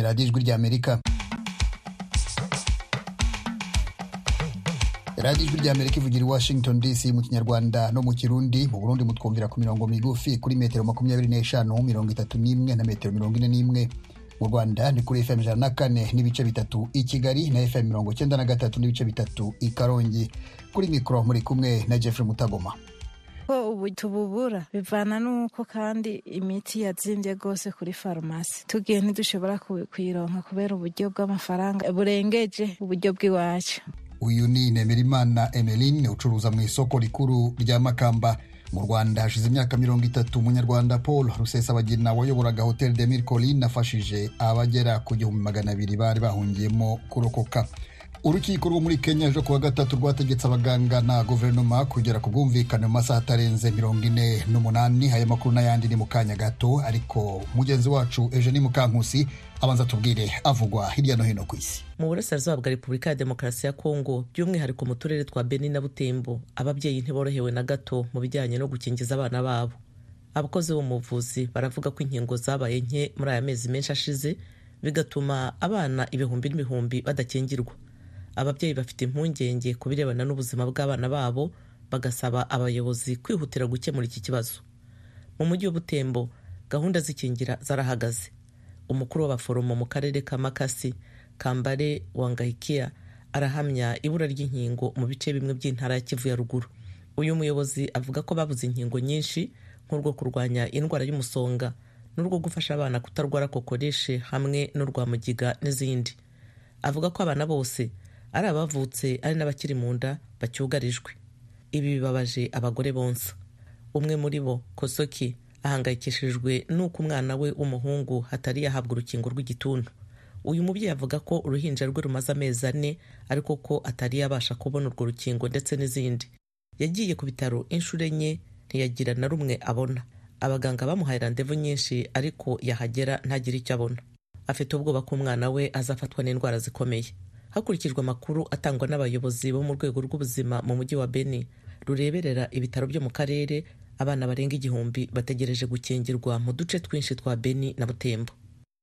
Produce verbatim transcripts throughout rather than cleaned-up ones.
radiyo ijwi ry'Amerika. radiyo ijwi ry'Amerika ivugira i Washington D C mu Kinyarwanda no mu Kirundi. Mu Burundi mutwumvira ku mirongo migufi kuri metero makumyabiri n'eshanu mirongo itatu n'imwe na metero mirongo ine n'imwe. Mu Rwanda ni kuri F M ijana na kane n'ibice bitatu i Kigali na F M mirongo cyenda na gatatu n'ibice bitatu i Karongi. Kuri mikoro muri kumwe na Jeffrey Mutagoma. Ko ubu tububura bivana nuko kandi imiti yazimbye gose kuri farumasi tugiye ntidushobora kuyironka kubera uburyo bw'amafaranga burengeje uburyo bw'iwacu. Uyu ni Nemerimana Emeline ucuruza mu isoko rikuru rya Makamba. Mu Rwanda hashize imyaka mirongo itatu umunyarwanda Paul Rusesabagina wayoboraga Hotel de Mille Collines afashije abagera ku gihumbi magana abiri bari bahungiyemo kurokoka. Urukiko rwo muri Kenya ejo kuwa gatatu rwategetse abaganga na guverinoma kugera ku bwumvikane mu masaha atarenze mirongo ine n'umunani. Aya makuru n'ayandi ni mu kanya gato, ariko mugenzi wacu Eugenie Mukankusi abanza tubwire avugwa hirya no hino ku isi. Mu burasirazuba bwa Repubulika ya Demokarasi ya Kongo, by'umwihariko mu turere twa Beni na Butembo, ababyeyi ntiborohewe na gato mu bijyanye no gukingiza abana babo. Abakozi b'umuvuzi baravuga ko inkingo zabaye nke muri aya mezi menshi ashize, bigatuma abana ibihumbi n'ibihumbi badakingirwa. Ababyeyi bafite impungenge ku birebana n'ubuzima bw'abana babo, bagasaba abayobozi kwihutira gukemura iki kibazo. Mu mujyi wa Butembo, gahunda z'ikingira zarahagaze. Umukuru w'abaforomo mu karere ka Makasi, Kambare Wangahikia, arahamya ibura ry'inkingo mu bice bimwe by'intara ya Kivu ya ruguru. Uyu muyobozi avuga ko babuze inkingo nyinshi nk'urwo kurwanya indwara y'umusonga n'urwo gufasha abana kutarwara kokoreshe hamwe n'urwa mugiga n'izindi. Avuga ko abana bose ari abavutse ari n'abakiri mu nda bacyugarijwe. Ibi bibabaje abagore bonsa. Umwe muri bo, Kosoki, ahangayikishijwe n'uko umwana we w'umuhungu hatari yahabwa urukingo rw'igituntu. Uyu mubyeyi avuga ko uruhinja rwe rumaze amezi ane ariko ko atari yabasha kubona urwo rukingo ndetse n'izindi. Yagiye ku bitaro inshuro enye ntiyagira na rumwe abona. Abaganga bamuhaye randevu nyinshi ariko yahagera ntagira icyo abona. Afite ubwoba ko umwana we azafatwa n'indwara zikomeye. Hakurikijwe amakuru atangwa n'abayobozi bo mu rwego rw'ubuzima mu mujyi wa Beni rureberera ibitaro byo mu karere, abana barenga igihumbi bategereje gukingirwa mu duce twinshi twa Beni na Butembo.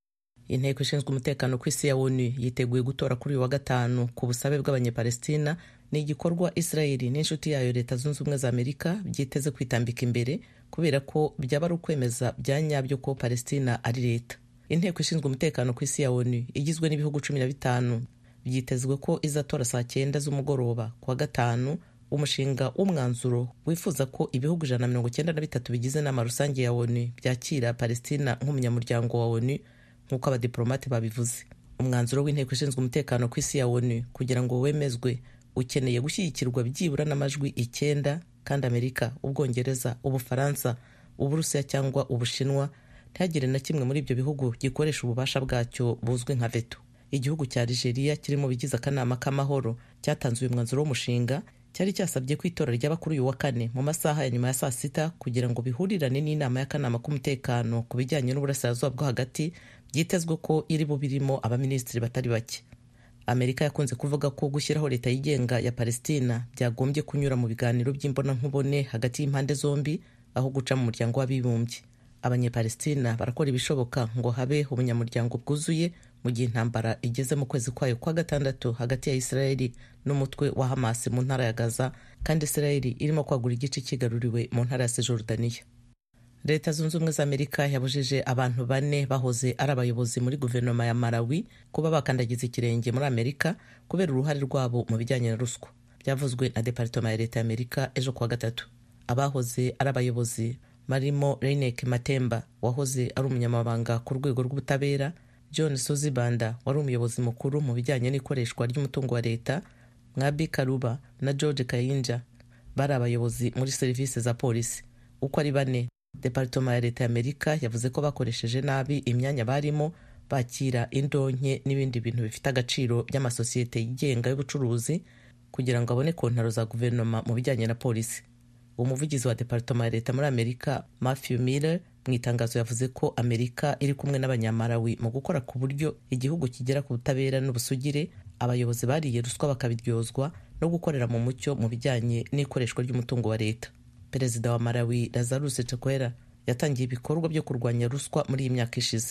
Inteko ishinzwe umutekano ku isi ya ONU yiteguye gutora kuri uyu wa gatanu ku busabe bw'abanyepalestina. Ni igikorwa Israeli n'inshuti yayo Leta Zunze Ubumwe za Amerika byiteze kwitambika imbere kubera ko byaba ari ukwemeza bya nyabyo ko Palestina ari leta. Inteko ishinzwe umutekano ku isi ya ONU igizwe n'ibihugu cumi na bitanu byitezwe ko izatora saa cyenda z'umugoroba kuwa gatanu umushinga w'umwanzuro wifuza ko ibihugu ijana na mirongo cyenda na bitatu bigize inama rusange ya ONU byakira Palestina nk'umunyamuryango wa ONU nk'uko abadiplomate babivuze. Umwanzuro w'inteko ishinzwe umutekano ku isi ya ONU kugira ngo wemezwe ukeneye gushyigikirwa byibura n'amajwi icyenda, kandi Amerika, Ubwongereza, Ubufaransa, Uburusiya cyangwa Ubushinwa ntihagire na kimwe muri ibyo bihugu gikoresha ububasha bwacyo buzwi nka veto. Igihugu cya Algeria kiri mu bigize akanama k'amahoro cyatanze uyu mwanzuro w'umushinga, cyari cyasabye ko itora ryaba kuri uyu wa kane mu masaha ya nyuma ya saa sita kugira ngo bihurirane n'inama y'akanama k'umutekano ku bijyanye n'uburasirazuba bwo hagati byitezwe ko iri bubirimo abaminisitiri batari bake. Amerika yakunze kuvuga ko gushyiraho leta yigenga ya Palestina byagombye kunyura mu biganiro by'imbonankubone hagati y'impande zombi aho guca mu muryango w'abibumbye. Abanyepalestina barakora ibishoboka ngo habe ubunyamuryango bwuzuye mu gihe intambara igeze mu kwezi kwayo kwa gatandatu hagati ya Israeli n'umutwe wa Hamas mu ntara ya Gaza, kandi Israeli irimo kwagura igice kigaruriwe mu ntara ya Cisjordania. Leta Zunze Ubumwe za Amerika yabujije abantu bane bahoze ari abayobozi muri guverinoma ya Malawi kuba bakandagiza ikirenge muri Amerika kubera uruhare rwabo mu bijyanye na ruswa. Byavuzwe na Department ya Leta ya Amerika ejo kuwa gatatu. Abahoze ari abayobozi marimo Reinek Matemba wahoze ari umunyamabanga ku rwego rw'ubutabera, John Sozibanda wari umuyobozi mukuru mu bijyanye n'ikoreshwa ry'umutungo wa leta, Ngabi Karuba na George Kayinja bari abayobozi muri serivisi za polisi. Uko ari bane, Department ya Leta ya Amerika yavuze ko bakoresheje nabi imyanya barimo, bakira indonke n'ibindi bintu bifite agaciro by'amasosiyete yigenga y'ubucuruzi kugira ngo abone kontaro za guverinoma mu bijyanye na polisi. Umuvugizi wa Department ya Leta muri Amerika, Matthew Miller, mu itangazo yavuze ko Amerika iri kumwe n'abanyamarawi mu gukora ku buryo igihugu kigera ku butabera n'ubusugire, abayobozi bariye ruswa bakabiryozwa no gukorera mu mucyo mu bijyanye n'ikoreshwa ry'umutungo wa leta. Perezida wa Malawi Lazarus Chakwera yatangiye ibikorwa byo kurwanya ruswa muri iyi myaka ishize.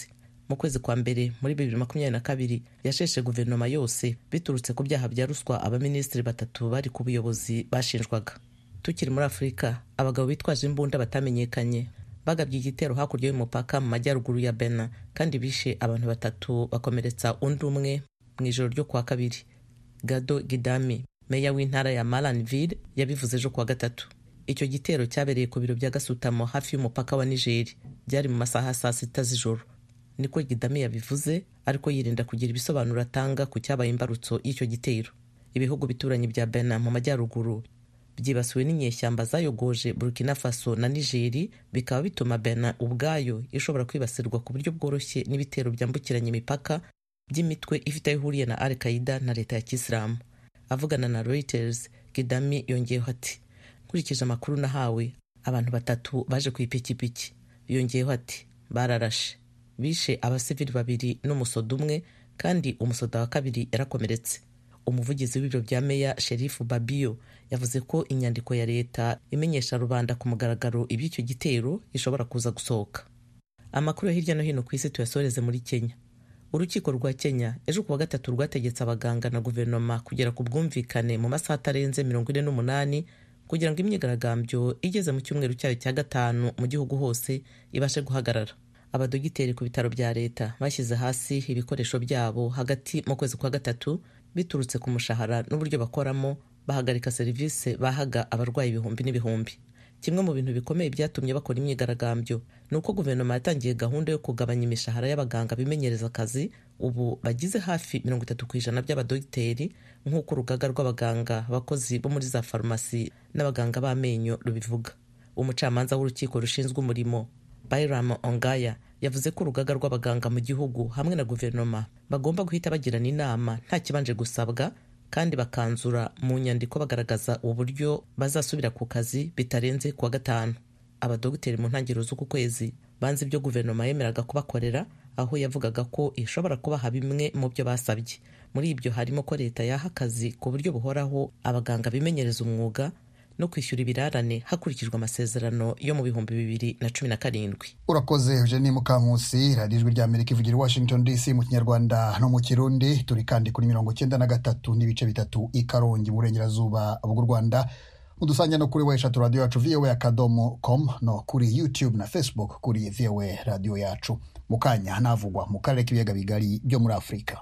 mu kwezi kwa mbere muri bibiri makumyabiri na kabiri yasheshe guverinoma yose biturutse ku byaha bya ruswa abaminisitiri batatu bari ku buyobozi bashinjwaga. Tukiri muri Afurika, abagabo bitwaje imbunda batamenyekanye bagabye igitero hakurya y'umupaka mu majyaruguru ya Benin kandi bishe abantu batatu bakomeretsa undi umwe mu ijoro ryo kuwa kabiri. Gado Gidami, meya w'intara ya Malanville, yabivuze ejo kuwa gatatu. Icyo gitero cyabereye ku biro bya Gasutamo hafi y'umupaka wa Niger, byari mu masaha saa sita z'ijoro. Niko Gidami yabivuze, ariko yirinda kugira ibisobanuro atanga ku cyabaye imbarutso y'icyo gitero. Ibihugu bituranye bya Benin mu majyaruguru byibasiwe n'inyeshyamba zayogoje Burkina Faso na Niger, bikaba bituma Benin ubwayo ishobora kwibasirwa ku buryo bworoshye n'ibitero byambukiranya imipaka by'imitwe ifite aho ihuriye na Al-Qaeda na leta ya Kisilamu. Avugana na Reuters, Gidami yongeyeho ati, "Kurikije amakuru nahawe, abantu batatu baje ku ipikipiki." Yongeyeho ati, "Bararashe, bishe abasivili babiri n'umusoda umwe, kandi umusoda wa kabiri yarakomeretse." Umuvugizi w'ibiro bya meya Sherifu Babio yavuze ko inyandiko ya leta imenyesha rubanda ku mugaragaro iby'icyo gitero ishobora kuza gusohoka. Amakuru yo hirya no hino ku isi tuyasoreze muri Kenya. Urukiko rwa Kenya ejo kuwa gatatu rwategetse abaganga na guverinoma kugera ku bwumvikane mu masaha atarenze mirongo ine n'umunani kugira ngo imyigaragambyo igeze mu cyumweru cyayo cya gatanu mu gihugu hose ibashe guhagarara. Abadogiteri ku bitaro bya leta bashyize hasi ibikoresho byabo hagati mu kwezi kwa gatatu biturutse ku mushahara n'uburyo bakoramo, bahagarika serivisi bahaga abarwayi ibihumbi n'ibihumbi. Kimwe mu bintu bikomeye byatumye bakora imyigaragambyo ni uko guverinoma yatangiye gahunda yo kugabanya imishahara y'abaganga bimenyereza akazi. Ubu bagize hafi mirongo itatu ku ijana by'abadogiteri, nk'uko urugaga rw'abaganga abakozi bo muri za farumasi n'abaganga b'amenyo rubivuga. Umucamanza w'urukiko rushinzwe umurimo Bayram Ongaya yavuze ko urugaga rw'abaganga mu gihugu hamwe na guverinoma bagomba guhita bagirana inama nta kibanje gusabwa, kandi bakanzura mu nyandiko bagaragaza uburyo bazasubira ku kazi bitarenze kuwa gatanu. Abadogiteri mu ntangiriro z'uku kwezi banze ibyo guverinoma yemeraga kubakorera, aho yavugaga ko ishobora kubaha bimwe mu byo basabye. Muri ibyo harimo ko leta yaha akazi ku buryo buhoraho abaganga bimenyereza umwuga no kwishyura ibirarane hakurikijwe amasezerano yo mu bihumbi bibiri na cumi na karindwi. Urakoze Eugenie Mukankusi. Radio Ijwi ry'Amerika ivugira i Washington D C mu Kinyarwanda no mu Kirundi. Turi kandi kuri mirongo cyenda na gatatu n'ibice bitatu i Karongi mu Burengerazuba bw'u Rwanda. Udusanga no kuri website radio yacu v o a akadomo com, no kuri YouTube na Facebook kuri V O A radio yacu. Mukanya hanavugwa mu karere k'ibiyaga bigari byo muri Afurika.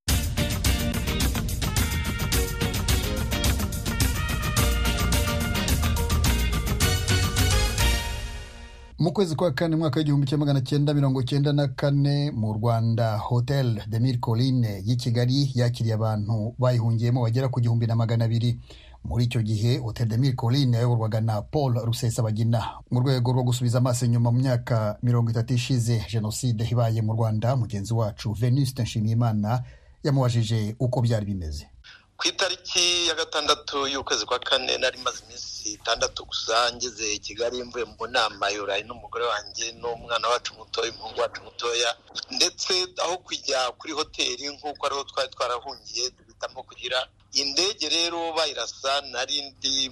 Mu kwezi kwa kane mwaka w'igihumbi kimwe magana cyenda mirongo cyenda na kane mu Rwanda, Hotel de Mille Collines y'i Kigali yakiriye abantu bayihungiyemo bagera ku gihumbi na magana abiri. Muri icyo gihe Hotel de Mille Collines yayoborwaga na Paul Rusesabagina. Mu rwego rwo gusubiza amaso inyuma mu myaka mirongo itatu ishize jenoside ibaye mu Rwanda, mugenzi wacu Venuste Nshimiyimana yamubajije uko byari bimeze. Ku itariki ya gatandatu y'ukwezi kwa kane nari maze iminsi itandatu gusa ngeze i Kigali mvuye mu nama y'Urayi n'umugore wanjye n'umwana wacu mutoya, umuhungu wacu mutoya, ndetse aho kujya kuri hoteli nk'uko ariho twari twarahungiye duhitamo kugira indege. Rero bayirasa nari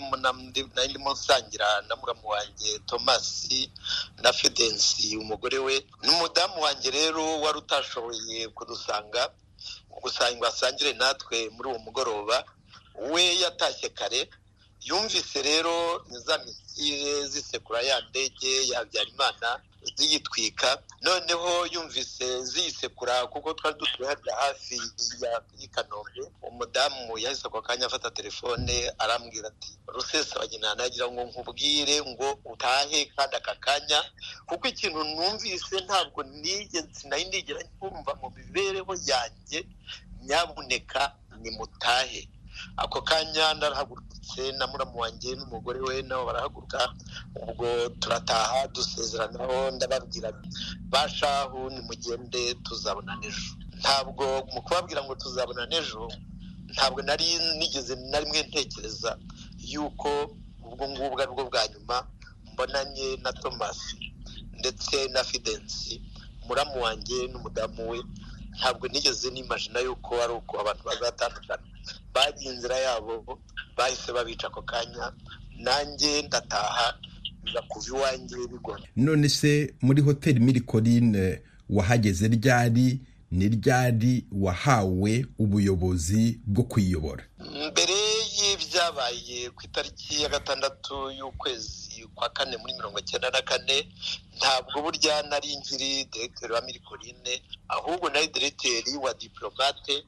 ndimo nsangira na muramu wanjye Thomas na Fidensi umugore we n'umudamu wanjye rero wari utashoboye kudusanga gusanga asangire natwe muri uwo mugoroba. We yatashye kare, yumvise rero za misile zisekura ya ndege ya Habyarimana ziyitwika, noneho yumvise ziyisekura kuko twari dutuye hafi y'i Kanombe. Umudamu yahise ako kanya afata telefone arambwira ati, Rusesabagina nagira ngo nkubwire ngo utahe kandi aka kanya, kuko ikintu numvise ntabwo nigeze nari nigera kumva mu mibereho yanjye, nyabuneka ni mutahe. Ako kanya ndarahagurutse na muramu wanjye n'umugore we nabo barahaguruka, ubwo turataha dusezeranaho, ndababwira bashahu nimugende tuzabona nejo. Ntabwo mu kubabwira ngo tuzabona nejo, ntabwo nari nigeze na rimwe ntekereza yuko ubwo ngubwo ari bwo bwa nyuma mbonanye na Thomas ndetse na Fidensi muramu wanjye n'umudamu we. Ntabwo nigeze nimagina yuko ari uko abantu bazatandukana. Bagiye inzira yabo, bahise babica ako kanya, nanjye ndataha biza kuva iwanjye bigona. None se muri Hotel Mille Collines wahageze ryari, ni ryari wahawe ubuyobozi bwo kwiyobora? Mbere y'ibyabaye ku itariki ya gatandatu y'ukwezi kwa kane muri mirongo cyenda na kane, ntabwo burya nari nkiri directeur wa Mirikorine, ahubwo nari directeur wa diplomate,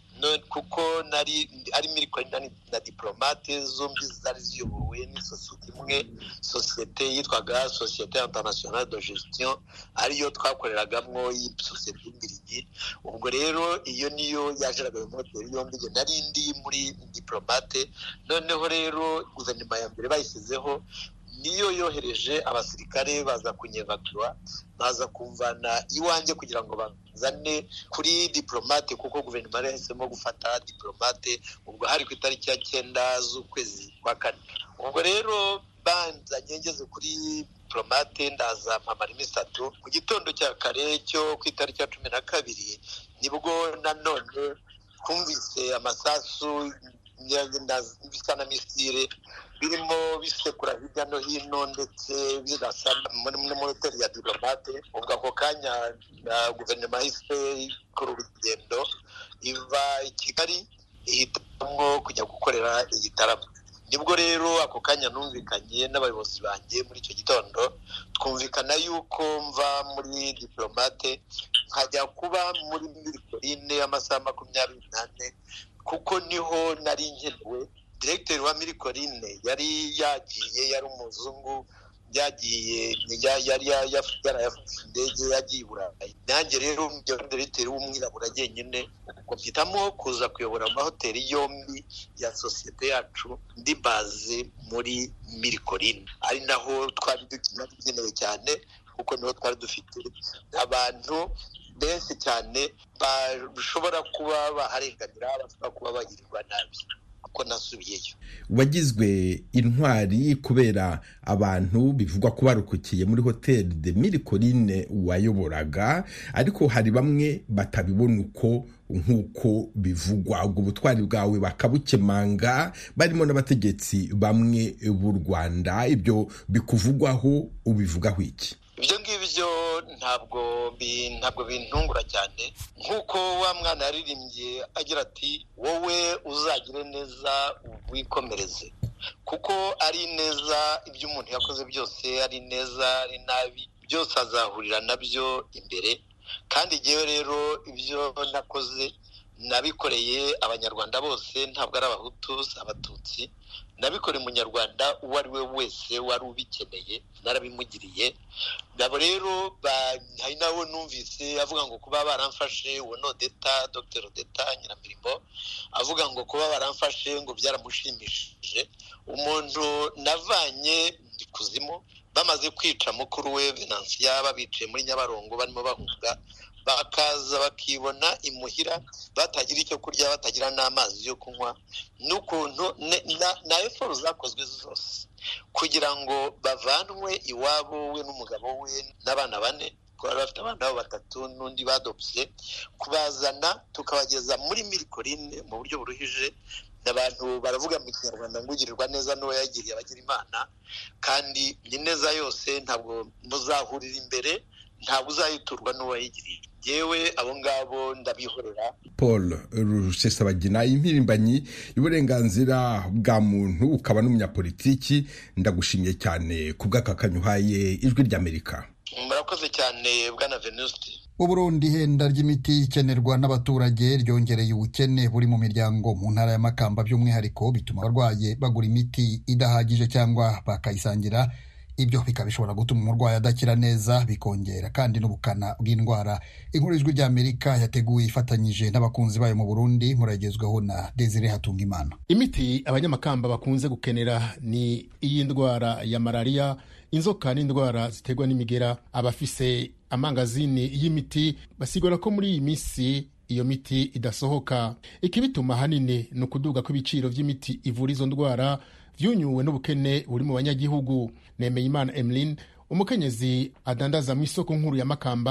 kuko nari ari Mirikorine na diplomate zombi zari ziyobowe n'isosiyete imwe, sosiyete yitwaga Société Internationale de Gestion, ariyo twakoreragamo y'isosiyete y'Imbirigi. Ubwo rero iyo niyo yajeraga mu moteri yombi, nari ndi muri diplomate. Noneho rero guverinoma ya mbere bayisizeho niyo yohereje abasirikare baza kunyevagura, baza kumvana iwanjye kugira ngo bazane kuri diplomate, kuko guverinoma yari yahisemo gufata diplomate. Ubwo hari ku itariki ya cyenda z'ukwezi kwa kane. Ubwo rero banzanye ngeze kuri diplomate, ndaza mpamara iminsi itatu. Mu gitondo cya kare cyo ku itariki ya cumi na kabiri nibwo nanone twumvise amasasu bisa na misile birimo bisekura hirya no hino, ndetse birasa muri hoteli ya diplomate. Ubwo ako kanya guverinoma yahise ikora urugendo iva i Kigali ihitamo kujya gukorera igitaramo. Nibwo rero ako kanya numvikanye n'abayobozi banjye muri icyo gitondo, twumvikana yuko mva muri diplomate nkajya kuba muri Mirikorine amasaha makumyabiri n'ane, kuko niho nari nkenewe. Directeur wa Mirikorine yari yagiye, yari umuzungu, yagiye yari yarayafashe indege yagiye i Burayi. Nanjye rero njya directeur w'umwirabura jyenyine, ubwo mpitamo kuza kuyobora amahoteli yombi ya sosiyete yacu ndi baze muri Mirikorine, ari naho twari dukenewe cyane, kuko niho twari dufite abantu benshi cyane bashobora kuba baharenganira, bashobora kuba bagirirwa nabi. Ko nasubiyeyo. Wagizwe intwari kubera abantu bivugwa ko barukukiye muri Hotel de Mirikorine wayoboraga, ariko hari bamwe batabibona uko nk'uko bivugwa. Ubwo butwari bwawe bakabukemanga, barimo n'abategetsi bamwe b'u Rwanda. Ibyo bikuvugwaho ubivugaho iki? Ibyo ngibyo ntabwo ntabwo bintungura cyane, nk'uko wa mwana yaririmbye agira ati wowe uzagire neza wikomereze, kuko ari neza ibyo umuntu yakoze byose, ari neza ari nabi, byose azahurira nabyo imbere. Kandi jyewe rero ibyo nakoze nabikoreye abanyarwanda bose, ntabwo ari abahutu abatutsi, nabikoreye umunyarwanda uwo ari we wese wari ubikeneye, narabimugiriye. Nabo rero hari nawe numvise avuga ngo kuba baramfashe uwo no deta Dr Odeta Nyiramirimo, avuga ngo kuba baramfashe ngo byaramushimishije. Umuntu navanye ndi kuzimu, bamaze kwica mukuru we Venantia, babicaye muri Nyabarongo barimo bahunga, bakaza bakibona imuhira batagira icyo kurya, batagira n'amazi yo kunywa, n'ukuntu na eforo zakozwe zose kugira ngo bavanwe iwabo we n'umugabo we n'abana bane, kuko bafite abana babo batatu n'undi badopse, kubazana tukabageza muri Mirikorine mu buryo buruhije. Abantu baravuga mu Kinyarwanda ngo ugirirwa neza n'uwo yagiriye abagira Imana, kandi ni neza yose ntabwo muzahurira imbere, ntabwo uzayiturwa n'uwo yagiriye. Yewe abo ngabo ndabihorera. Paul Rusesabagina, impirimbanyi y'uburenganzira bwa muntu, ukaba n'umunyapolitiki, ndagushimiye cyane ku bw'akakanyu uhaye Ijwi ry'Amerika. Murakoze cyane bwana Venuste. Uburundi ihenda ry'imiti ikenerwa n'abaturage ryongereye ubukene buri mu miryango mu ntara ya Makamba, by'umwihariko bituma abarwaye bagura imiti idahagije cyangwa bakayisangira. Ibyo bikaba bishobora gutuma umurwayi adakira neza, bikongera kandi n'ubukana bw'indwara. Inkuru y'Ijwi ry'Amerika yateguye ifatanyije n'abakunzi bayo mu Burundi, muragezweho na Desire Hatungimana. Imiti abanyamakamba bakunze gukenera ni iy'indwara ya malaria, inzoka n'indwara ziterwa n'imigera. Abafise amangazini y'imiti basigura ko muri iyi misi iyo miti idasohoka. Ikibituma hanini ni ukuduga kw'ibiciro vy'imiti ivura izo ndwara vyunyuwe n'ubukene buri mu banyagihugu. Nemeyimana Emeline, umukenyezi adandaza mu isoko nkuru ya Makamba,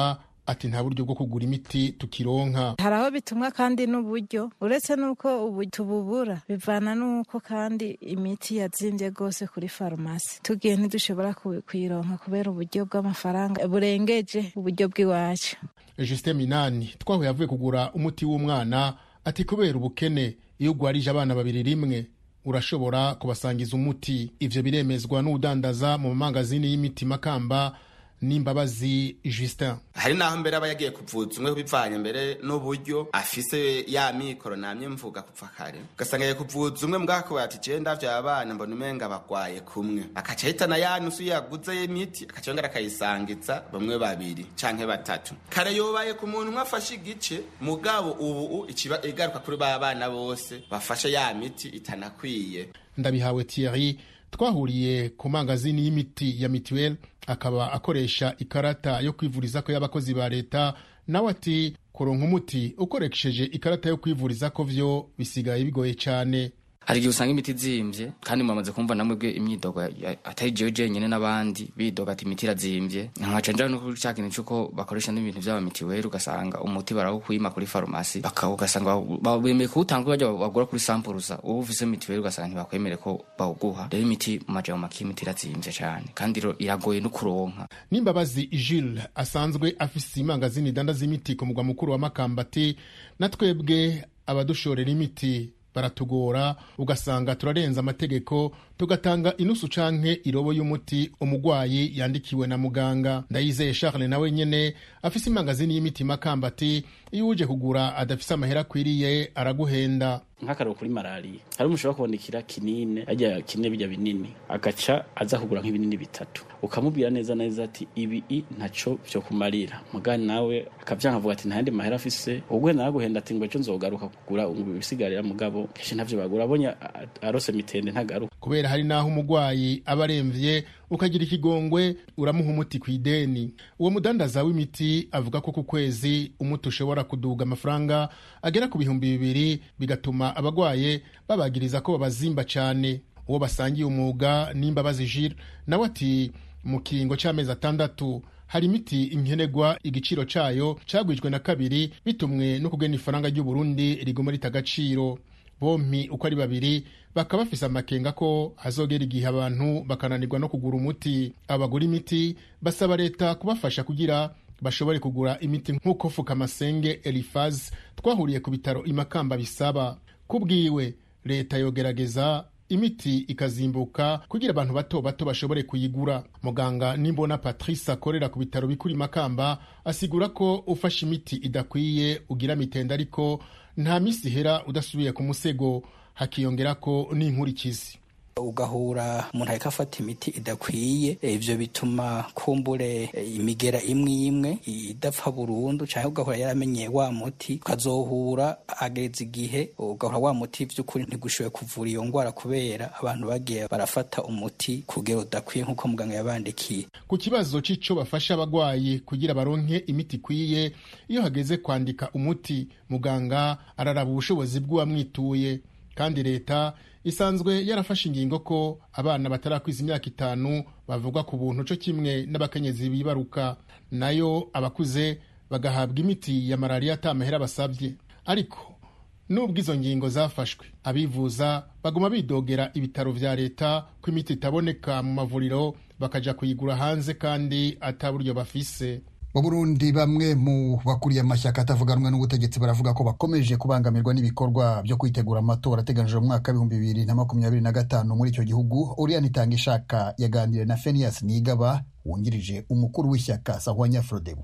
ati nta buryo bwo kugura imiti tukironka. Hari aho bitumwa kandi n'uburyo, uretse nuko ubu tububura bivana nuko kandi imiti yazimvye gose kuri farumasi, tugiye ntidushobora kuyironka kubera uburyo bw'amafaranga burengeje uburyo bw'iwacu. Justin Minani twahuye avuye kugura umuti w'umwana, ati kubera ubukene iyo ugwarije abana babiri rimwe urashobora kubasangiza umuti. Ivyo biremezwa n'udandaza mu mangazini y'imiti Makamba Nimbabazi Justin. Hari naho mbere aba yagiye kuvuza umwe bivanye mbere n'uburyo afise ya mikoro namye mvuga kupfa kare, ugasanga yagiye kuvuza umwe mbwako bati je ndavyo abana mbona umenga bagwaye kumwe, akaca hitana ya nusu yaguze imiti akacongera akayisangiza bamwe babiri canke batatu. Kare yobaye ku muntu mwafashe igice, mugabo ubu ikiba igaruka kuri ba bana bose bafashe ya miti itanakwiye. Ndabihawe Thierry twahuriye ku mangazini y'imiti ya Mituel, akaba akoresha ikarata yo kwivuriza ko y'abakozi ba leta, nawe ati kuronka umuti ukoresheje ikarata yo kwivuriza ko vyo bisigaye bigoye cyane. Hari igihe usanga imiti zimvye kandi mwamaze kumva namwe imyidogo atari jewe jenyene n'abandi bidoga ati imiti irazimvye, nkaca nja no kuca kintu cyuko bakoresha n'ibintu by'aba mitiweri, ugasanga umuti barawukwima kuri farumasi bakawugasanga bemeye kuwutanga bajya bagura kuri sampuruza, ubu ufise mitiweri ugasanga ntibakwemere ko bawuguha. Rero imiti mu majambo make imiti irazimvye cyane kandi iragoye no kuronka. Nimbabazi Jules asanzwe afise imangazini dandaza imiti ku mugwa mukuru wa Makamba ati natwebwe abadushorera imiti baratugora, ugasanga turarenza amategeko tugatanga inusu canke irobo y'umuti umugwayi yandikiwe na muganga. Ndayizeye Charles nawe nyene afise imangazini y'imiti Makamba ati iyo uje kugura adafise amahera kwiriye araguhenda. Nk'akararo kuri malaria hari umushobora kubonekira kinine ajya kine bijya binini agaca aza kugura nk'ibinini bitatu, ukamubwira neza neza ati ibi i ntaco byo kumarira, mugani nawe akavyanka avuga ati ntandi mahera afise, ubwo naraguhenda ati ngo ejo nzogaruka kugura ubisigarira, mugabo keshe ntavyo bagura abonye arose mitende ntagaruka. Kubera hari naho umugwayi abaremvye ukagira ikigongwe uramuha umuti kw'ideni. Uwo mudandaza w'imiti avuga ko ku kwezi umuti ushobora kuduga amafaranga agera ku bihumbi bibiri, bigatuma abagwaye babagiriza ko babazimba cyane. Uwo basangiye umwuga Nimbabazi Jules nawe ati mu kiringo cy'amezi atandatu hari imiti inkenegwa igiciro cayo cagwijwe na kabiri bitumwe no kugena ifaranga ry'u Burundi riguma ritagaciro. Bompi uko ari babiri bakaba bafise amakenga ko hazogera igihe abantu bakananirwa no kugura umuti. Abagura imiti basaba leta kubafasha kugira bashobore kugura imiti nk'uko Fukamasenge Elifaz twahuriye ku bitaro Imakamba bisaba. Kubwiwe leta yogerageza imiti ikazimbuka kugira abantu bato bato bashobore kuyigura. Muganga Nimbona Patrice akorera ku bitaro bikuri Makamba asigura ko ufashe imiti idakwiye ugira mitenda, ariko nta misi hera udasubiye ku musego, hakiyongera ko n'inkurikizi. Ugahura umuntu ariko afata imiti idakwiye, ivyo bituma kumbure imigera imwe imwe idapfa burundu, cyangwa ugahura yaramenyeye wa muti ukazohura ageze igihe ugahura wa muti vy'ukuri ntigushoboye kuvura iyo ngwara kubera abantu bagiye barafata umuti kugero udakwiye nk'uko muganga yabandikiye. Ku kibazo c'ico bafasha abagwayi kugira baronke imiti ikwiye, iyo hageze kwandika umuti muganga araraba ubushobozi bw'uwamwituye, kandi leta isanzwe yarafashe ingingo ko abana batarakwiza imyaka itanu bavugwa ku buntu co kimwe n'abakenyezi bibaruka, nayo abakuze bagahabwa imiti ya malaria atamahera basabye. Ariko nubwo izo ngingo zafashwe, abivuza baguma bidogera ibitaro vya leta ko imiti itaboneka mu mavuriro bakaja kuyigura hanze kandi ataburyo bafise. Mu Burundi bamwe mu bakuriye amashyaka atavuganwa n'ubutegetsi baravuga ko bakomeje kubangamirwa n'ibikorwa byo kwitegura amatora ateganijwe mu mwaka w'ibihumbi bibiri na makumyabiri na gatanu muri icyo gihugu. Oriane Itangishaka yaganiriye na Phineas Nigaba wungirije umukuru w'ishyaka Sahwanya Frodebu.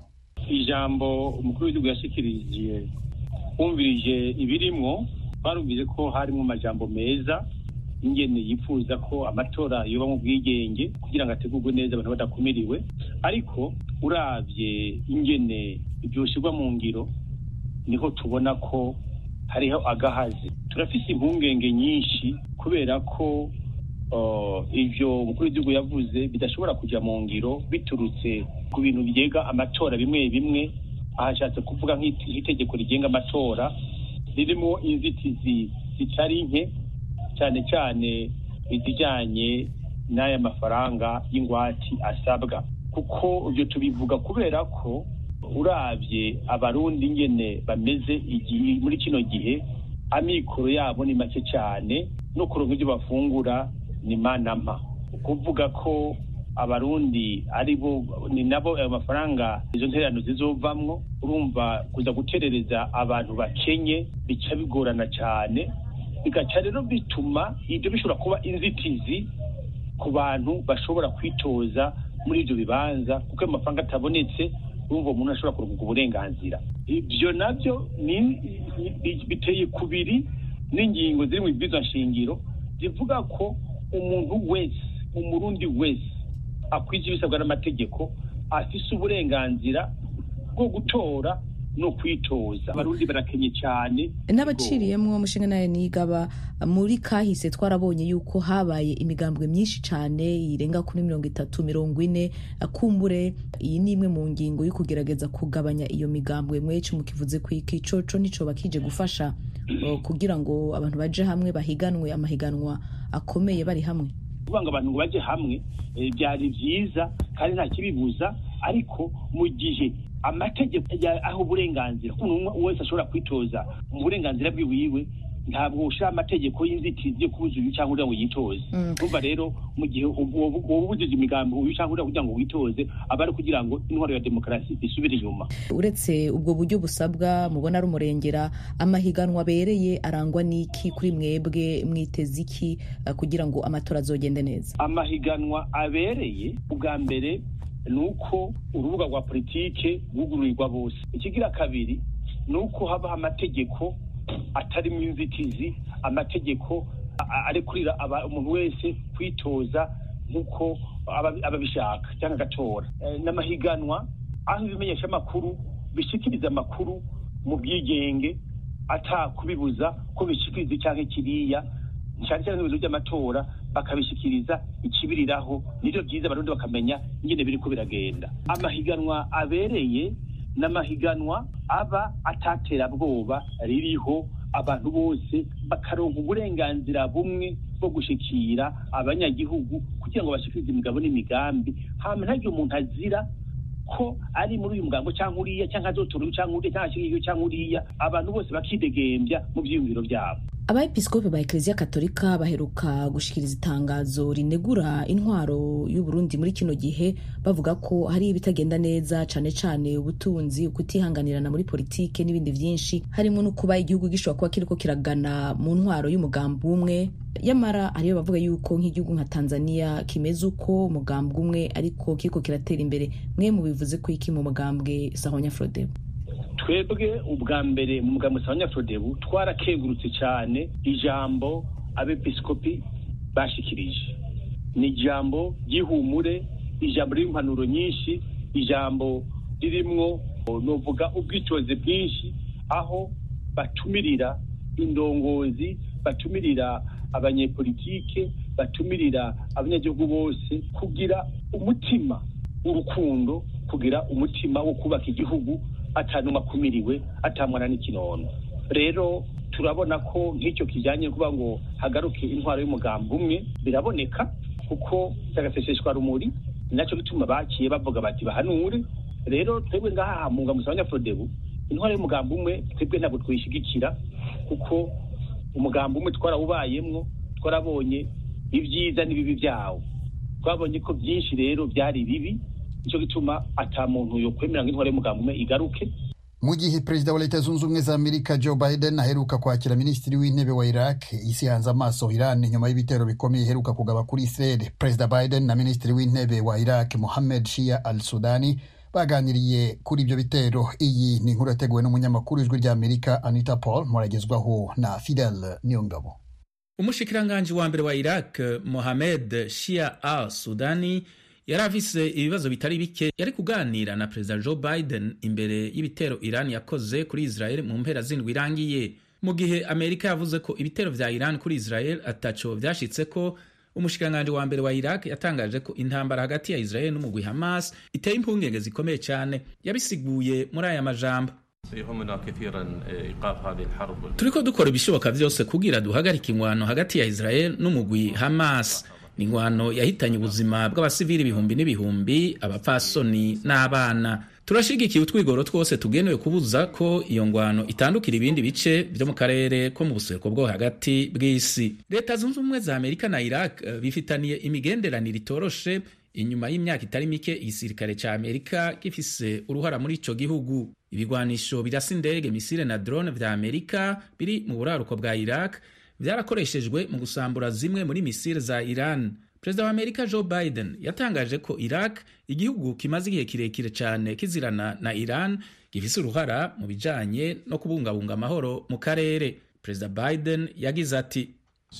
Ijambo umukuru w'igihugu yashikirije umvirije ibirimwo, barumvise ko harimo amajambo meza ingene yifuza ko amatora yoba mu bwigenge kugira ngo ategurwe neza abantu badakumiriwe, ariko uravye ingene ibyoshirwa mu ngiro niho tubona ko hariho agahazi. Turafise impungenge nyinshi kubera ko uh, ivyo umukuru w'igihugu yavuze bidashobora kuja mu ngiro biturutse ku bintu byega amatora bimwe bimwe, ahashatse kuvuga nk'itegeko rigenga amatora ririmo inzitizi zitari nke, cyane cyane izijanye n'aya mafaranga y'ingwati asabwa, kuko ibyo tubivuga kubera ko uravye abarundi ngene bameze igihe muri kino gihe amikoro yabo ni make cyane no kuronka ibyo bafungura ni manama, kuvuga ko abarundi ari bo ni nabo ayo mafaranga izo ntererano zizovamwo, urumva kuza guterereza abantu bakenye bica bigorana cyane, bigaca rero bituma ibyo bishobora kuba inzitizi ku bantu bashobora kwitoza muri ibyo bibanza, kuko ayo mafaranga atabonetse urumva umuntu ashobora kuronka uburenganzira. Ibyo nabyo ni biteye kubiri n'ingingo ziri mu bwiza nshingiro zivuga ko umuntu wese, umurundi wese akwije ibisabwa n'amategeko afise uburenganzira bwo gutora no kwitoza. Abarundi barakenye cyane n'abaciriyemwo mushinga naye nigaba muri kahise twarabonye yuko habaye imigambwe myinshi cyane irenga kuri mirongo itatu mirongo ine akumbure. Iyi ni imwe mu ngingo yo kugerageza kugabanya iyo migambwe mwece mukivuze ku ikicoco nico bakije gufasha kugira ngo abantu baje hamwe bahiganwe amahiganwa akomeye bari hamwe. Kubanga abantu ngo baje hamwe byari byiza kandi nta kibibuza, ariko mu gihe amategeko aho uburenganzira umuntu wese ashobora kwitoza mu burenganzira bwiwiwe, ntabwo ushira amategeko y'inzitizi yo kubuza uyu cyangwa ngo yitoze. Umva rero mu gihe ubujije imigambi uyu cyangwa kugira ngo witoze abari kugira ngo intwaro ya demokarasi isubire inyuma. Uretse ubwo buryo busabwa mubona ari umurengera, amahiganwa abereye arangwa n'iki kuri mwebwe? Mwiteze iki kugira ngo amatora azogende neza? Amahiganwa abereye ubwa mbere nuko urubuga rwa politike rwugururirwa bose. Ikigira kabiri nuko haba amategeko atari mu inzitizi, amategeko arekurira umuntu wese kwitoza nkuko ababishaka cyangwa agatora. N'amahiganwa aho ibimenyesha amakuru bishikiriza amakuru mu bwigenge atakubibuza ko bishikiriza cyangwa kiriya cyane cyane ibibazo by'amatora bakabishikiriza ikibiriraho. Nibyo byiza abarundi bakamenya ingene biri ko biragenda. Amahiganwa abereye n'amahiganwa aba atatera bwoba ririho, abantu bose bakaronka uburenganzira bumwe bwo gushikira abanyagihugu kugira ngo bashikirize imigabo n'imigambi, hama ntagire umuntu azira ko ari muri uyu mugambo cyangwa uriya cyangwa azotora uyu cyangwa uriya cyangwa ashyigikiye cyangwa uriya. Abantu bose bakidegembya mu byiyumviro byabo. Abepiskopi ba Eklezia Katolika baheruka gushikiriza itangazo rinegura intwaro y'u Burundi muri kino gihe, bavuga ko hari ibitagenda neza cyane cyane ubutunzi, ukutihanganirana muri politike n'ibindi byinshi, harimo no kuba igihugu gishobora kuba kiriko kiragana mu ntwaro y'umugambi umwe. Yamara ariyo bavuga yuko nk'igihugu nka Tanzania kimeze uko umugambi umwe ariko kiriko kiratera imbere. Mwe mu bivuze ko iki mu mugambwe Sahwanya Frodebu? Twebwe ubwa mbere mu mugambo Sahwanya Frodebu twarakengurutse cyane ijambo abepiskopi bashikirije. Ni ijambo ryihumure, ijambo ry'impanuro nyinshi, ijambo ririmwo novuga ubwicoze bwinshi, aho batumirira indongozi, batumirira abanyepolitike, batumirira abanyagihugu bose kugira umutima w'urukundo, kugira umutima wo kubaka igihugu atanuma kumiriwe, atamwana n'ikinono. Rero turabona ko nk'icyo kijyanye kuba ngo hagaruke intwaro y'umugambi umwe biraboneka, kuko cyagaseseshwa rumuri, nacyo gituma bakiye bavuga bati bahanure. Rero twebwe ngaha mu mugambi Sahwanya Frodebu intwaro y'umugambi umwe twebwe ntabwo twishigikira, kuko umugambi umwe twarawubayemwo, twarabonye ibyiza n'ibibi byawo, twabonye ko byinshi rero byari bibi, nicyo gituma ata muntu yo kwemera ngo intwaro y'umugambi umwe igaruke. Mu gihe perezida wa Leta Zunze Ubumwe za Amerika Joe Biden aheruka kwakira minisitiri w'intebe wa Iraq, isi hanze amaso Iran nyuma y'ibitero bikomeye iheruka kugaba kuri Israel. Perezida Biden na minisitiri w'intebe wa Iraq Mohammed Shia al-Sudani baganiriye kuri ibyo bitero. Iyi ni inkuru yateguwe n'umunyamakuru w'ijwi rya Amerika Anita Paul, muragezwaho na Fidel Niyongabo. Umushikiranganji wa mbere wa Iraq Mohammed Shia al-Sudani yari afise ibibazo bitari bike yari kuganira na Perezida Joe Biden imbere y'ibitero Iran yakoze kuri Israel mu mpera z'indwi irangiye. Mu gihe Amerika yavuze ko ibitero vya Iran kuri Israel ataco vyashitseko, umushikiranganji wa mbere wa Iraq yatangaje ko intambara hagati ya Israel n'umugwi Hamas iteye impungenge zikomeye cyane. Yabisiguye muri aya majambo: turiko dukora ibishoboka vyose kugira duhagarike ingwano hagati ya Israel n'umugwi Hamas. Ni ingwano yahitanye ubuzima bw'abasivili ibihumbi n'ibihumbi, abapfasoni n'abana. turashigikiye utwigoro twose tugenewe kubuza ko iyo ngwano itandukira ibindi bice byo mu karere ko mu buseruko bwo hagati bw'isi. Leta zunze ubumwe za Amerika na Iraq bifitaniye imigenderanire itoroshe inyuma y'imyaka itari mike igisirikare ca Amerika gifise uruhara muri ico gihugu. Ibigwanisho birasa indege, misile na drone vya Amerika biri mu buraruko bwa Iraq vyarakoreshejwe mu gusambura zimwe muri misile za Iran. Perezida wa Amerika Joe Biden yatangaje ko Iraq, igihugu kimaze igihe kirekire cyane kizirana na Iran, gifise uruhara mu bijanye no kubungabunga amahoro mu karere. Perezida Biden yagize ati,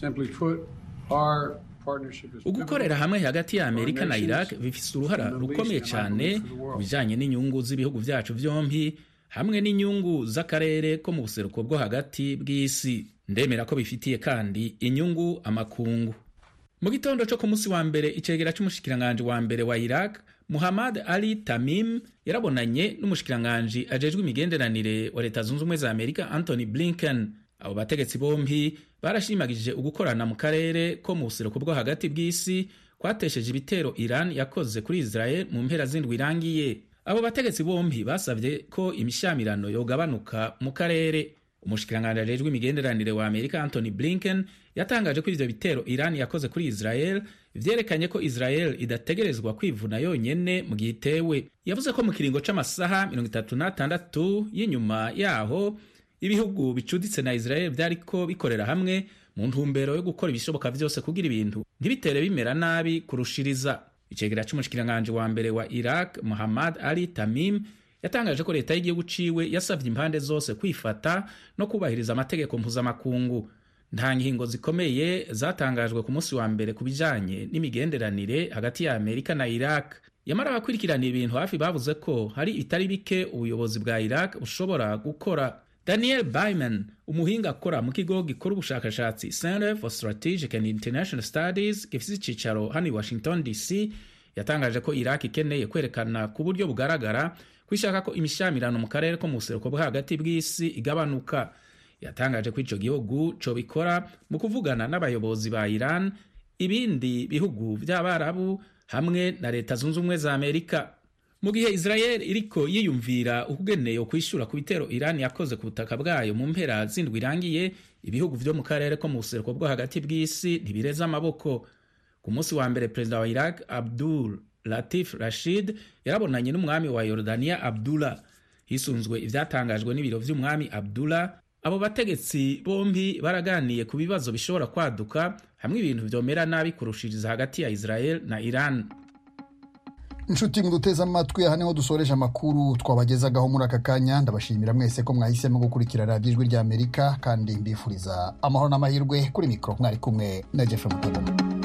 ugukorera hamwe hagati ya Amerika na Iraq bifise uruhara rukomeye cyane mu bijanye n'inyungu z'ibihugu vyacu vyompi hamwe n'inyungu z'akarere ko mu buseruko bwo hagati bw'isi. Ndemera ko bifitiye kandi inyungu amakungu. Mu gitondo cyo ku munsi wa mbere icegera cy'umushikiranganje wa mbere wa Iraq Muhammad Ali Tamim yarabonanye n'umushikiranganje ajejwe imigenderanire wa Leta Zunze Ubumwe za Amerika Anthony Blinken. Abo bategetsi bombi barashimagije ugukorana mu karere ko mu buseruko bwo hagati bw'isi kwatesheje ibitero Iran yakoze kuri Israel mu mpera z'indwi irangiye. Abo bategetsi bombi basavye ko imishamirano yogabanuka mu karere. Umushikiranganje ajejwe imigenderanire wa Amerika Anthony Blinken yatangaje ko ivyo bitero Iran yakoze kuri Israel vyerekanye ko Israel idategerezwa kwivuna yonyene mu gihe itewe. Yavuze ko mu kiringo c'amasaha mirongo itatu n'atandatu y'inyuma yaho ibihugu bicuditse na Israel vyariko bikorera hamwe mu ntumbero yo gukora ibishoboka vyose kugira ibintu ntibitere bimera nabi kurushiriza. Icegera c'umushikiranganje wa mbere wa Iraq Muhammad Ali Tamim yatangaje ko leta y'igihugu ciwe yasavye impande zose kwifata no kubahiriza amategeko mpuzamakungu. Nta ngingo zikomeye zatangajwe ku munsi wa mbere kubijanye n'imigenderanire hagati ya Amerika na Iraq. Yamara abakurikirana ibintu hafi bavuze ko hari itari bike ubuyobozi bwa Iraq bushobora gukora. Daniel Byman, umuhinga akora mu kigo gikora ubushakashatsi Center for Strategic and International Studies gifise icicaro hano i Washington D C, yatangaje ko Iraq ikeneye kwerekana ku buryo bugaragara kwishaka ko imishamirano mu karere ko mu buseruko bwo hagati bw'isi igabanuka. Yatangaje ko ico gihugu co bikora mu kuvugana n'abayobozi ba Iran, ibindi bihugu vy'Abarabu hamwe na Leta Zunze Ubumwe za Amerika. Mu gihe Israel iriko yiyumvira ukugeneye kwishura ku bitero Iran yakoze ku butaka bwayo mu mpera z'indwi irangiye, ibihugu vyo mu karere ko mu buseruko bwo hagati bw'isi ntibireza amaboko. Ku munsi wa mbere Perezida wa Iraq Abdul Latif Rashid yarabonanye n'umwami wa Yordania Abdullah. Hisunzwe ivyatangajwe n'ibiro vy'umwami Abdullah, abo bategetsi bombi baraganiye ku bibazo bishobora kwaduka hamwe ibintu vyomera nabi kurushiriza hagati ya Israel na Iran. Inshuti muduteza amatwi, aha niho dusoreje amakuru twabagezagaho muri aka kanya. Ndabashimira mwese ko mwahisemo gukurikira radiyo Ijwi ry'Amerika kandi mbifuriza amahoro n'amahirwe. Kuri mikoro mwari kumwe na Jeff Mutagoma.